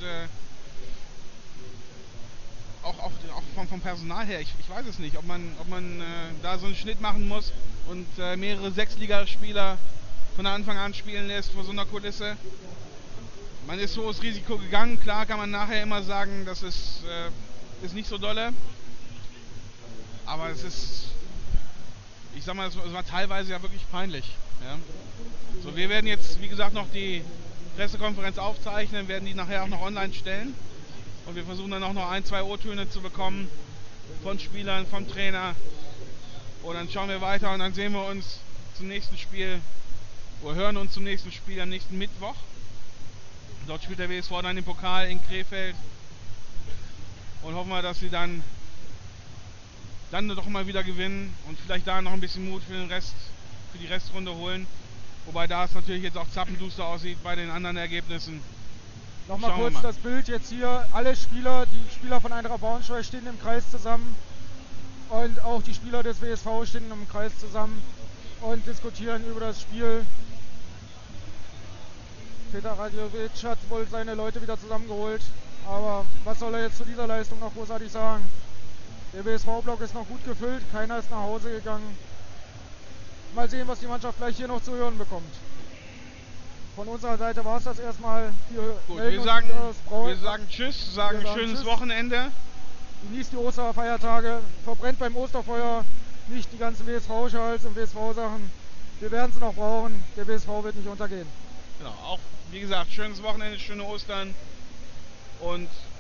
auch vom Personal her, ich weiß es nicht, ob man da so einen Schnitt machen muss und mehrere Sechsligaspieler von Anfang an spielen lässt vor so einer Kulisse. Man ist so das Risiko gegangen, klar kann man nachher immer sagen, das ist nicht so dolle, aber es ist, ich sag mal, es war teilweise ja wirklich peinlich. Ja. So, wir werden jetzt, wie gesagt, noch die Pressekonferenz aufzeichnen, werden die nachher auch noch online stellen. Und wir versuchen dann auch noch 1, 2 O-Töne zu bekommen von Spielern, vom Trainer. Und dann schauen wir weiter und dann sehen wir uns zum nächsten Spiel, oder hören uns zum nächsten Spiel am nächsten Mittwoch. Dort spielt der WSV dann den Pokal in Krefeld. Und hoffen wir, dass sie dann doch mal wieder gewinnen und vielleicht da noch ein bisschen Mut für die Restrunde holen. Wobei da es natürlich jetzt auch zappenduster aussieht bei den anderen Ergebnissen. Nochmal kurz das Bild jetzt hier. Alle Spieler, die Spieler von Eintracht Braunschweig stehen im Kreis zusammen. Und auch die Spieler des WSV stehen im Kreis zusammen und diskutieren über das Spiel. Peter Radjovic hat wohl seine Leute wieder zusammengeholt. Aber was soll er jetzt zu dieser Leistung noch großartig sagen? Der WSV-Block ist noch gut gefüllt, keiner ist nach Hause gegangen. Mal sehen, was die Mannschaft gleich hier noch zu hören bekommt. Von unserer Seite war es das erstmal. Gut, wir sagen Tschüss, sagen schönes Tschüss. Wochenende. Genießt die Osterfeiertage, verbrennt beim Osterfeuer nicht die ganzen WSV-Schals und WSV-Sachen. Wir werden sie noch brauchen, der WSV wird nicht untergehen. Genau, auch wie gesagt, schönes Wochenende, schöne Ostern und